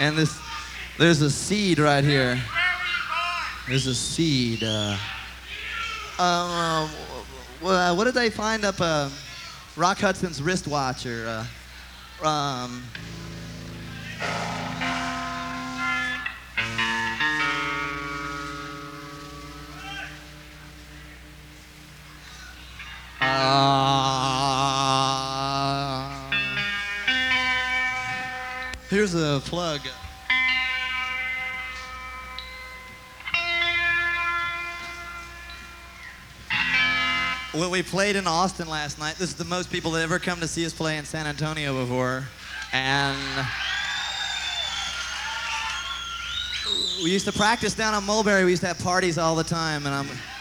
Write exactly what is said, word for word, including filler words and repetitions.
And this, there's a seed right here. There's a seed. Uh, um, uh, what did they find up uh, Rock Hudson's wristwatch? Or, uh, um, uh, here's a plug. Well, we played in Austin last night. This is the most people that ever come to see us play in San Antonio before. And we used to practice down on Mulberry. We used to have parties all the time. And I'm